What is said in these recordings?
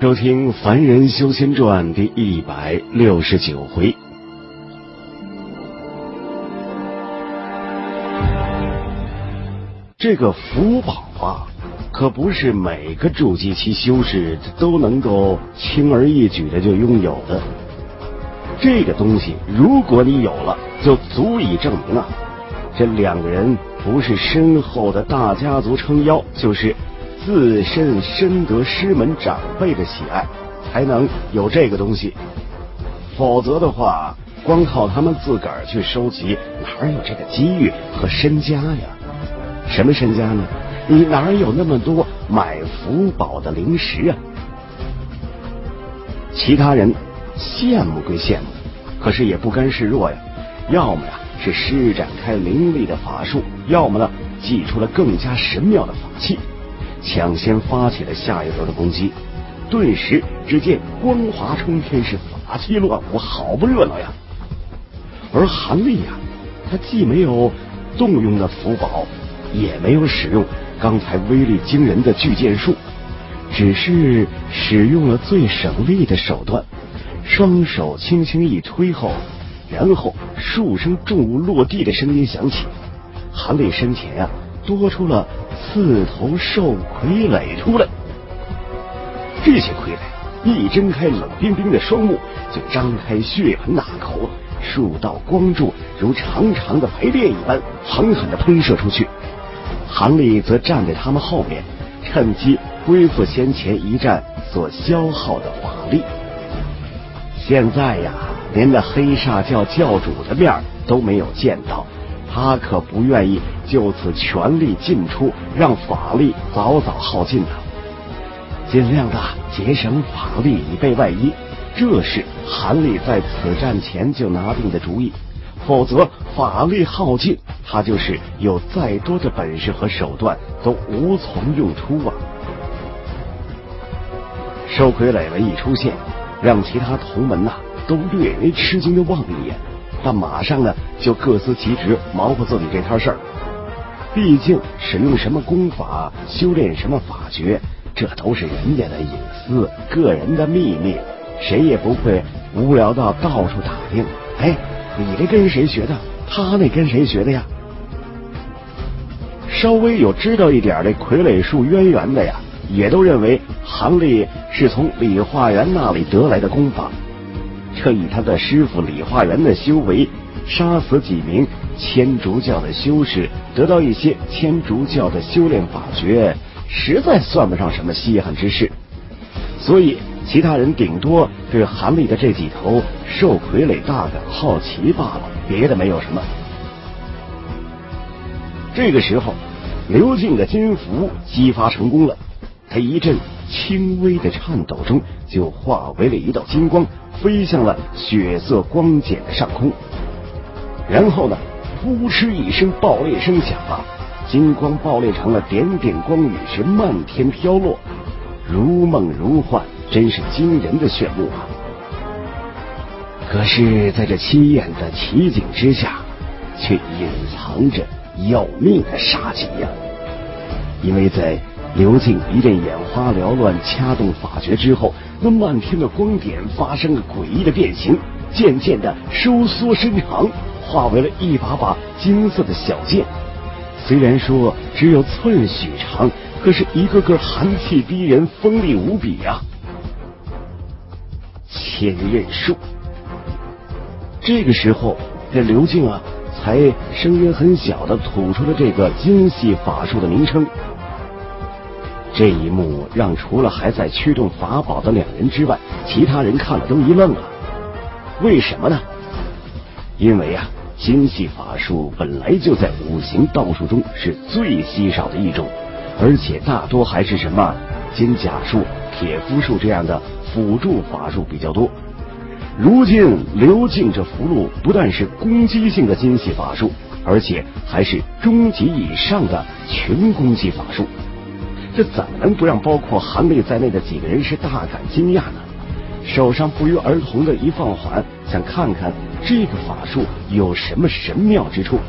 收听《凡人修仙传》第169回。这个福宝啊，可不是每个筑基期修士都能够轻而易举的就拥有的。这个东西，如果你有了，就足以证明啊，这两个人不是深厚的大家族撑腰，就是自身深得师门长辈的喜爱，才能有这个东西。否则的话，光靠他们自个儿去收集，哪有这个机遇和身家呀？什么身家呢？你哪有那么多买福宝的零食啊？其他人羡慕归羡慕，可是也不甘示弱呀。要么呀是施展开凌厉的法术，要么呢祭出了更加神妙的法器，抢先发起了下一轮的攻击。顿时只见光华冲天，是法器乱舞，好不热闹呀。而韩立呀，他既没有动用的福宝，也没有使用刚才威力惊人的巨剑术，只是使用了最省力的手段，双手轻轻一推后，然后数声重物落地的声音响起，韩立身前啊多出了4头兽傀儡出来。这些傀儡一睁开冷冰冰的双目，就张开血盆大口，数道光柱如长长的排便一般狠狠地喷射出去。韩立则站在他们后面，趁机恢复先前一战所消耗的法力。现在呀，连那黑煞教教主的面都没有见到，他可不愿意就此全力进出，让法力早早耗尽了。尽量的节省法力以备万一，这是韩立在此战前就拿定的主意。否则法力耗尽，他就是有再多的本事和手段都无从用出啊。兽傀儡们一出现，让其他同门都略为吃惊的望了一眼，但马上呢就各司其职，忙活自己这摊事儿。毕竟使用什么功法，修炼什么法诀，这都是人家的隐私，个人的秘密，谁也不会无聊到到处打听，哎，你这跟谁学的？他那跟谁学的呀？稍微有知道一点的傀儡术渊源的呀，也都认为韩立是从李化元那里得来的功法。这以他的师傅李化元的修为，杀死几名千竺教的修士，得到一些千竺教的修炼法诀，实在算不上什么稀罕之事。所以其他人顶多对韩立的这几头兽傀儡大感好奇罢了，别的没有什么。这个时候，刘敬的金符激发成功了，他一阵轻微的颤抖中，就化为了一道金光，飞向了血色光茧的上空。然后呢，扑哧一声爆裂声响啊，金光爆裂成了点点光雨，是漫天飘落，如梦如幻，真是惊人的炫目啊！可是在这凄艳的奇景之下，却隐藏着要命的杀机呀！因为在刘敬一阵眼花缭乱掐动法诀之后，那漫天的光点发生了诡异的变形，渐渐的收缩伸长，化为了一把把金色的小剑。虽然说只有寸许长，可是一个个寒气逼人，锋利无比啊！千刃术。这个时候，这刘敬啊，才声音很小的吐出了这个精细法术的名称。这一幕让除了还在驱动法宝的两人之外，其他人看了都一愣了。为什么呢？因为啊，精细法术本来就在五行道术中是最稀少的一种，而且大多还是什么金甲术、铁肤术这样的辅助法术比较多。如今刘敬这符箓不但是攻击性的精细法术，而且还是中级以上的群攻击法术，这怎么能不让包括韩立在内的几个人是大感惊讶呢？手上不约而同的一放缓，想看看这个法术有什么神妙之处。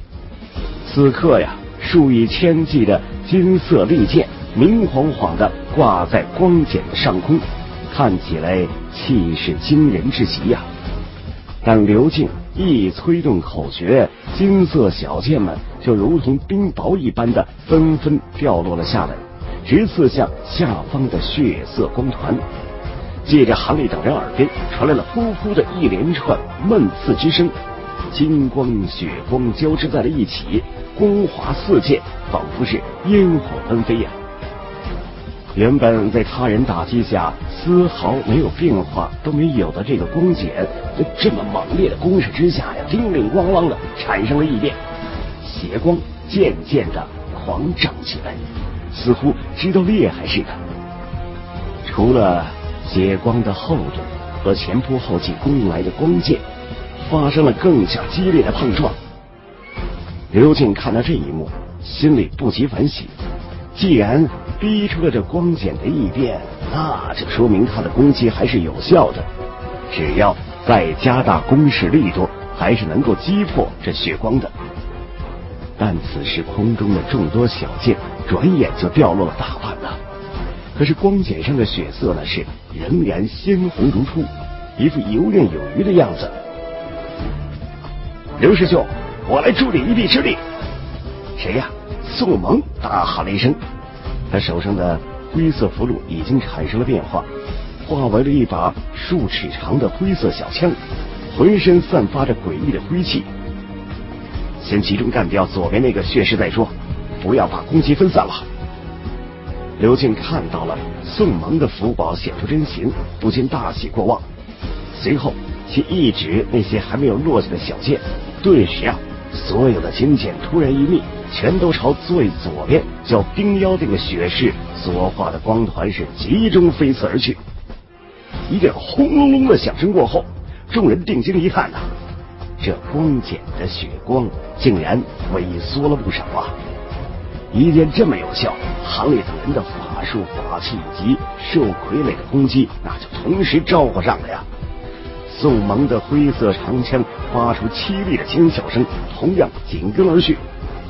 此刻呀，数以千计的金色利剑明晃晃的挂在光茧的上空，看起来气势惊人之极呀。但刘敬一催动口诀，金色小箭们就如同冰雹一般的纷纷掉落了下来，直刺向下方的血色光团。借着韩立等人耳边传来了呼呼的一连串闷刺之声，金光血光交织在了一起，光华四溅，仿佛是烟火纷飞呀。原本在他人打击下丝毫没有变化都没有的这个光茧，在这么猛烈的攻势之下呀，叮铃咣啷的产生了异变，血光渐渐的狂涨起来，似乎知道厉害似的。除了血光的厚度和前仆后继攻来的光剑发生了更加激烈的碰撞。刘敬看到这一幕，心里不及反喜，既然逼出了这光茧的异变，那就说明他的攻击还是有效的，只要再加大攻势力度，还是能够击破这血光的。但此时空中的众多小箭转眼就掉落了大半了，可是光茧上的血色呢，是仍然鲜红如初，一副游刃有余的样子。刘师兄，我来助你一臂之力。谁呀？宋蒙大喊了一声，他手上的灰色符箓已经产生了变化，化为了一把数尺长的灰色小枪，浑身散发着诡异的灰气。先集中干掉左边那个血尸再说，不要把攻击分散了。刘敬看到了宋蒙的符宝显出真形，不禁大喜过望。随后其一指那些还没有落下的小箭，顿时啊，所有的金箭突然一密，全都朝最左边叫冰妖这个血尸所化的光团是集中飞刺而去。一阵轰隆隆的响声过后，众人定睛一看呐，这光茧的血光竟然萎缩了不少啊！一见这么有效，韩立等人的法术法器以及受傀儡的攻击，那就同时招呼上了呀。宋蒙的灰色长枪发出凄厉的惊叫声，同样紧跟而去。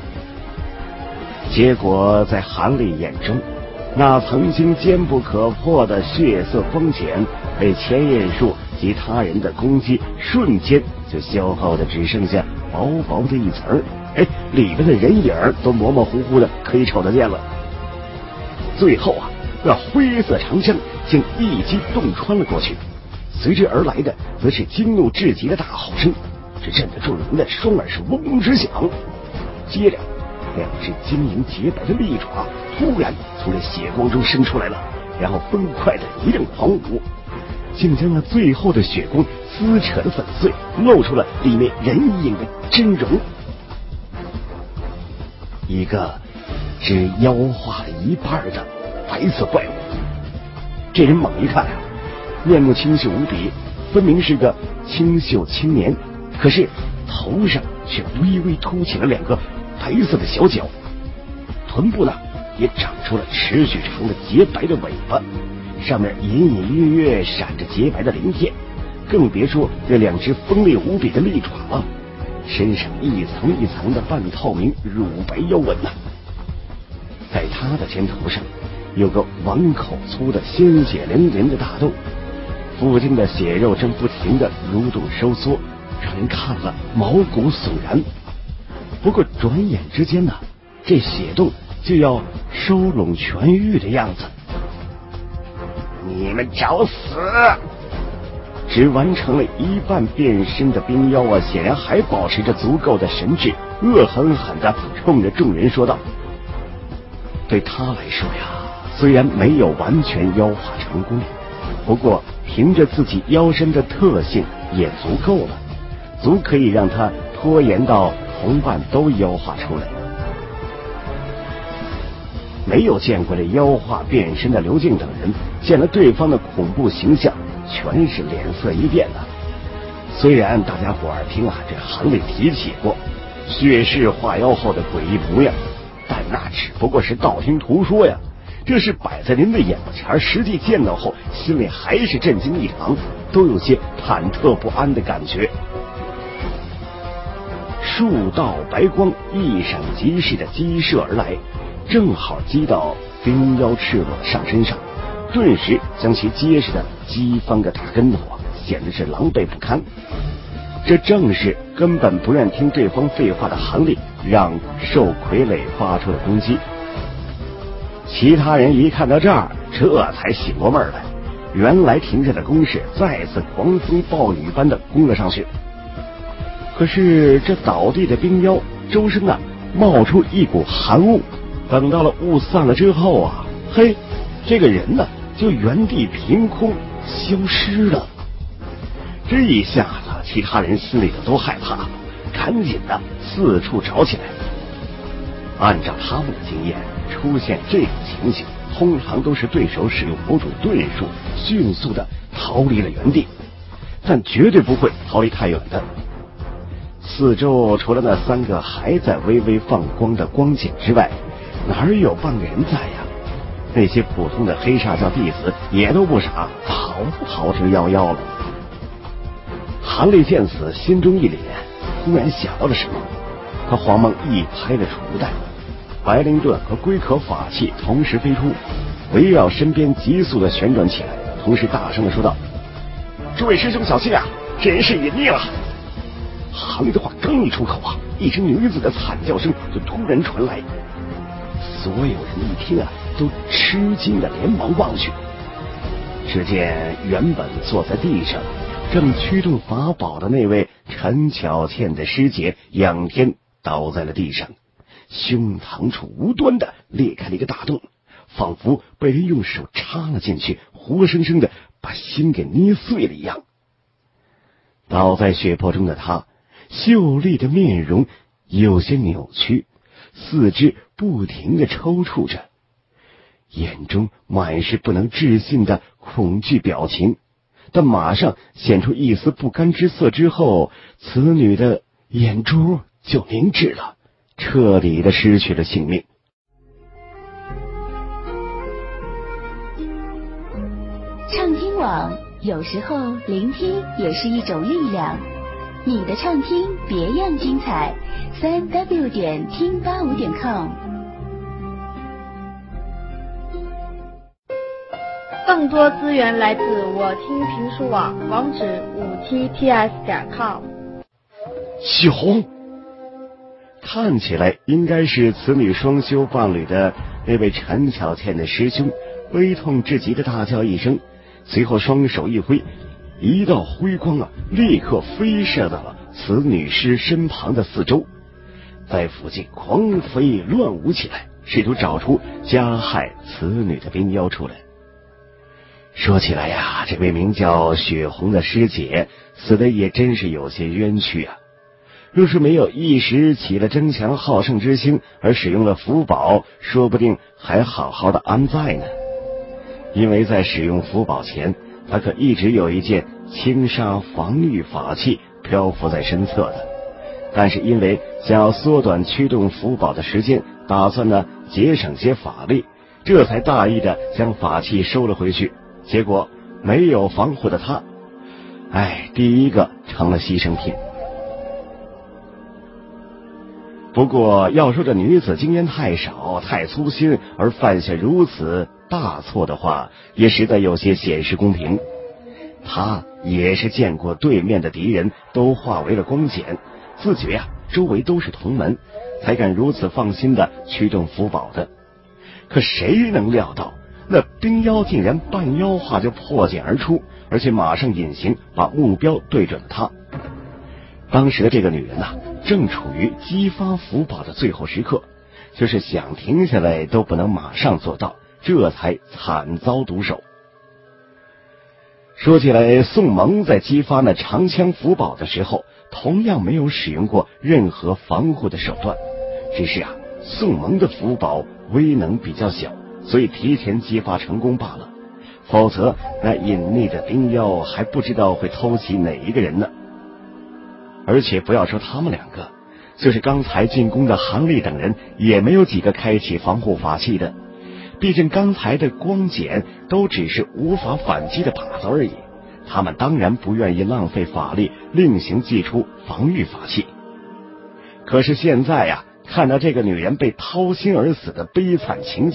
结果在韩立眼中，那曾经坚不可破的血色光茧被钱彦树及他人的攻击瞬间就消耗的只剩下薄薄的一层，里边的人影都模模糊糊的可以瞅得见了。最后啊，那灰色长枪竟一击洞穿了过去，随之而来的则是惊怒至极的大吼声，这震得众人的双耳是嗡嗡直响。接着两只晶莹洁白的利爪突然从这血光中伸出来了，然后飞快的一阵狂舞，竟将那最后的血光撕扯的粉碎，露出了里面人影的真容。一个只妖化了一半的白色怪物。这人猛一看啊，面目清秀无比，分明是个清秀青年，可是头上却微微凸起了两个白色的小角，臀部呢也长出了持续长的洁白的尾巴，上面隐隐约约闪着洁白的鳞片，更别说这两只锋利无比的利爪了，身上一层一层的半透明乳白腰纹呐。在他的肩头上有个碗口粗的鲜血淋淋的大洞，附近的血肉正不停的蠕动收缩，让人看了毛骨悚然。不过转眼之间呢，这血洞就要收拢痊愈的样子。你们找死！只完成了一半变身的冰妖啊，显然还保持着足够的神智，恶狠狠地冲着众人说道。对他来说呀，虽然没有完全妖化成功，不过凭着自己妖身的特性也足够了，足可以让他拖延到同伴都妖化出来。没有见过这妖化变身的刘敬等人，见了对方的恐怖形象，全是脸色一变的。虽然大家伙儿听这韩立提起过血尸化妖后的诡异模样，但那只不过是道听途说呀，这是摆在您的眼前，实际见到后心里还是震惊异常，都有些忐忑不安的感觉。数道白光一闪即逝的激射而来，正好击到冰妖赤裸上身上，顿时将其结实的击翻个大跟头，显得是狼狈不堪。这正是根本不愿听对方废话的韩立让兽傀儡发出的攻击。其他人一看到这儿，这才醒过味儿来，原来停下的攻势再次狂风暴雨般的攻了上去。可是这倒地的冰妖周身冒出一股寒雾，等到了雾散了之后啊，嘿，这个人就原地凭空消失了。这一下子其他人心里都害怕了，赶紧四处找起来。按照他们的经验，出现这种情形通常都是对手使用某种遁术迅速的逃离了原地，但绝对不会逃离太远的。四周除了那3个还在微微放光的光茧之外，哪有半个人在呀？那些普通的黑煞教弟子也都不傻，早就逃之夭夭了。韩立见此，心中一凛，突然想到了什么，他慌忙一拍了储物袋，白灵盾和龟壳法器同时飞出，围绕身边急速的旋转起来，同时大声的说道：“诸位师兄小心啊，这人是隐匿了！”韩立的话刚一出口一声女子的惨叫声就突然传来，所有人一听都吃惊的连忙望去。只见原本坐在地上正驱动法宝的那位陈巧倩的师姐仰天倒在了地上，胸膛处无端的裂开了一个大洞，仿佛被人用手插了进去，活生生的把心给捏碎了一样。倒在血泊中的她，秀丽的面容有些扭曲，四肢不停的抽搐着，眼中满是不能置信的恐惧表情，但马上显出一丝不甘之色之后，此女的眼珠就凝滞了，彻底的失去了性命。 畅听网，有时候聆听也是一种力量。你的畅听别样精彩，3w 点听85.com。 更多资源来自我听评书网，网址5tts.com。 许红，看起来应该是此女双修伴侣的那位陈巧倩的师兄，悲痛至极的大叫一声，随后双手一挥，一道辉光立刻飞射到了此女尸身旁的四周，在附近狂飞乱舞起来，试图找出加害此女的冰妖出来。说起来呀，这位名叫雪红的师姐死的也真是有些冤屈啊！若是没有一时起了争强好胜之心而使用了符宝，说不定还好好的安在呢。因为在使用符宝前，他可一直有一件轻纱防御法器漂浮在身侧的，但是因为想要缩短驱动符宝的时间，打算节省些法力，这才大意的将法器收了回去。结果没有防护的他，第一个成了牺牲品。不过要说这女子经验太少太粗心而犯下如此大错的话，也实在有些显示公平。她也是见过对面的敌人都化为了光茧，自觉周围都是同门，才敢如此放心的驱动符宝的。可谁能料到那冰妖竟然半妖化就破茧而出，而且马上隐形，把目标对准了他。当时的这个女人正处于激发符宝的最后时刻，就是想停下来都不能马上做到，这才惨遭毒手。说起来，宋蒙在激发那长枪符宝的时候，同样没有使用过任何防护的手段，只是宋蒙的符宝威能比较小，所以提前激发成功罢了，否则那隐匿的冰妖还不知道会偷袭哪一个人呢。而且不要说他们两个，就是刚才进攻的韩立等人也没有几个开启防护法器的，毕竟刚才的光茧都只是无法反击的靶子而已，他们当然不愿意浪费法力另行祭出防御法器。可是现在看到这个女人被掏心而死的悲惨情景，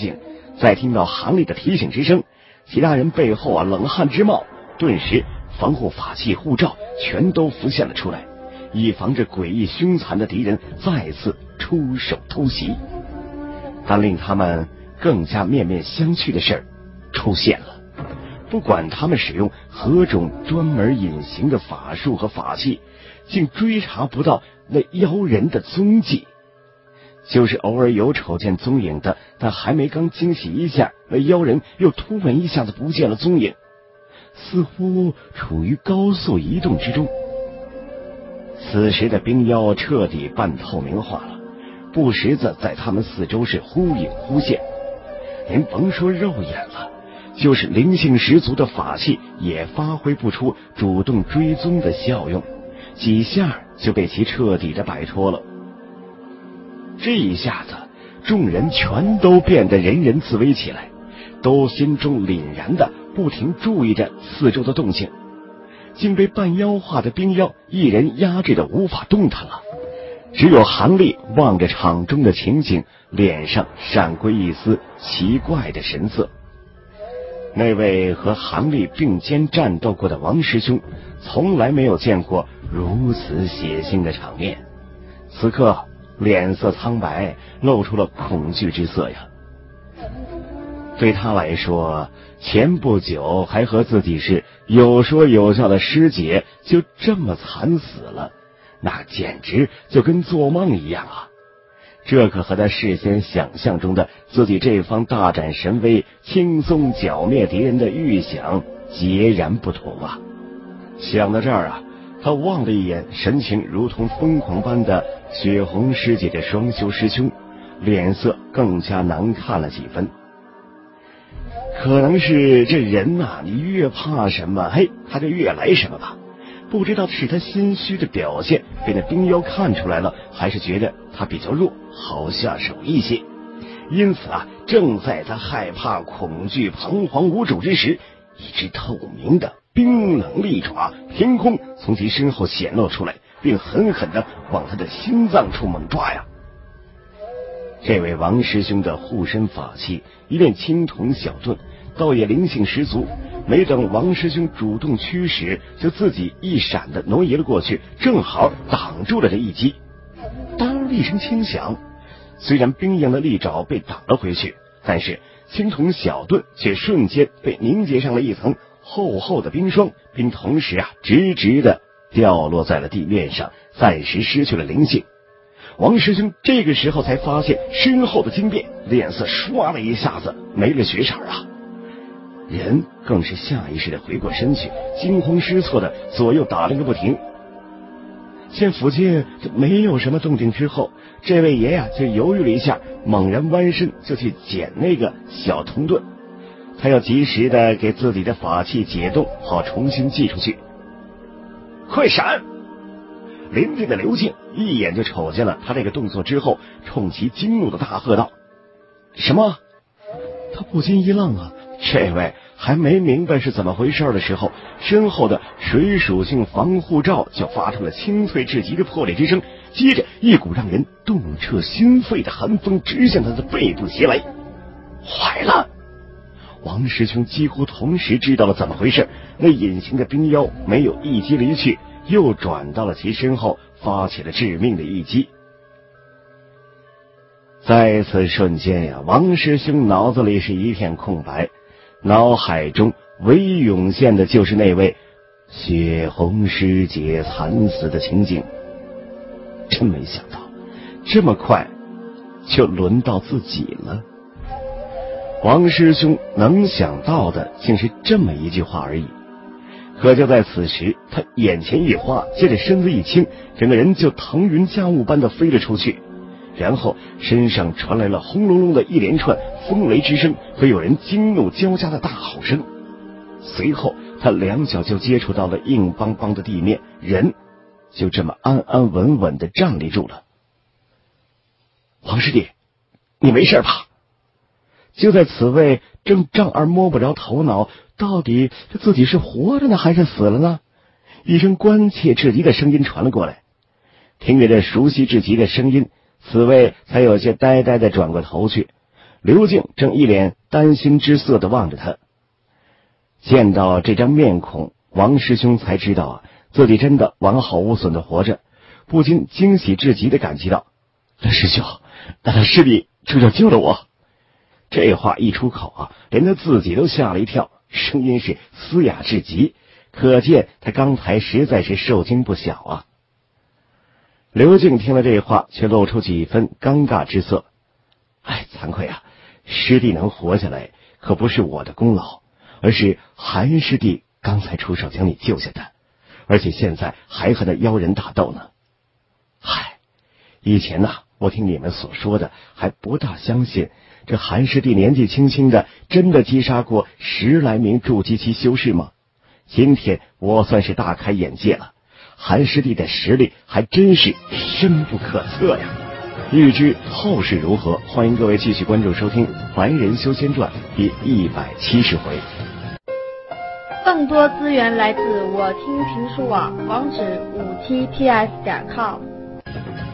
再听到韩立的提醒之声，其他人背后冷汗直冒，顿时防护法器护罩全都浮现了出来，以防着诡异凶残的敌人再次出手偷袭。但令他们更加面面相觑的事儿出现了，不管他们使用何种专门隐形的法术和法器，竟追查不到那妖人的踪迹。就是偶尔有瞅见踪影的，但还没刚惊喜一下，那妖人又突然一下子不见了踪影，似乎处于高速移动之中。此时的冰妖彻底半透明化了，不时的在他们四周是忽隐忽现，连甭说肉眼了，就是灵性十足的法器也发挥不出主动追踪的效用，几下就被其彻底的摆脱了。这一下子众人全都变得人人自危起来，都心中凛然的不停注意着四周的动静，竟被半妖化的冰妖一人压制的无法动弹了。只有韩立望着场中的情景，脸上闪过一丝奇怪的神色。那位和韩立并肩战斗过的王师兄从来没有见过如此血腥的场面，此刻脸色苍白，露出了恐惧之色呀。对他来说，前不久还和自己是有说有笑的师姐就这么惨死了，那简直就跟做梦一样啊！这可和他事先想象中的自己这方大展神威、轻松剿灭敌人的预想截然不同啊！想到这儿啊，他望了一眼神情如同疯狂般的雪红师姐的双修师兄，脸色更加难看了几分。可能是这人呐，你越怕什么，他就越来什么吧。不知道是他心虚的表现被那冰妖看出来了，还是觉得他比较弱，好下手一些。因此正在他害怕、恐惧、彷徨无主之时，一只透明的冰冷利爪凭空从其身后显露出来，并狠狠地往他的心脏处猛抓呀！这位王师兄的护身法器一面青铜小盾，倒也灵性十足，没等王师兄主动驱使，就自己一闪的挪移了过去，正好挡住了这一击。当一声轻响，虽然冰莹的利爪被挡了回去，但是青铜小盾却瞬间被凝结上了一层厚厚的冰霜，并同时直直的掉落在了地面上，暂时失去了灵性。王师兄这个时候才发现身后的惊变，脸色唰的一下子没了血色啊！人更是下意识的回过身去，惊慌失措的左右打量个不停。见附近没有什么动静之后，这位爷就犹豫了一下，猛然弯身就去捡那个小铜盾，他要及时的给自己的法器解冻，好重新寄出去。快闪！临近的刘静一眼就瞅见了他这个动作之后，冲其惊怒的大喝道：什么？他不禁一愣啊，这位还没明白是怎么回事的时候，身后的水属性防护罩就发出了清脆至极的破裂之声，接着一股让人动彻心肺的寒风直向他的背部袭来。坏了！王师兄几乎同时知道了怎么回事，那隐形的冰妖没有一击离去，又转到了其身后，发起了致命的一击。在此瞬间王师兄脑子里是一片空白，脑海中唯一涌现的就是那位血红师姐惨死的情景。真没想到这么快就轮到自己了。王师兄能想到的竟是这么一句话而已。可就在此时，他眼前一花，接着身子一轻，整个人就腾云驾雾般的飞了出去，然后身上传来了轰隆隆的一连串风雷之声和有人惊怒交加的大吼声。随后他两脚就接触到了硬邦邦的地面，人就这么安安稳稳的站立住了。王师弟，你没事吧？就在此位正丈二摸不着头脑，到底自己是活着呢还是死了呢？一声关切至极的声音传了过来。听着这熟悉至极的声音，此位才有些呆呆的转过头去， 刘静正一脸担心之色地望着他。见到这张面孔，王师兄才知道自己真的完好无损地活着，不禁惊喜至极地感激道：刘师兄，难道是你出手救了我？这话一出口连他自己都吓了一跳，声音是嘶哑至极，可见他刚才实在是受惊不小刘静听了这话，却露出几分尴尬之色。惭愧师弟能活下来可不是我的功劳，而是韩师弟刚才出手将你救下的，而且现在还和那妖人打斗呢。以前我听你们所说的还不大相信，这韩师弟年纪轻轻的真的击杀过10来名筑基期修士吗？今天我算是大开眼界了，韩师弟的实力还真是深不可测呀。欲知后事如何，欢迎各位继续关注收听《凡人修仙传》第170回。 更多资源来自我听评书网，网址57ts.com。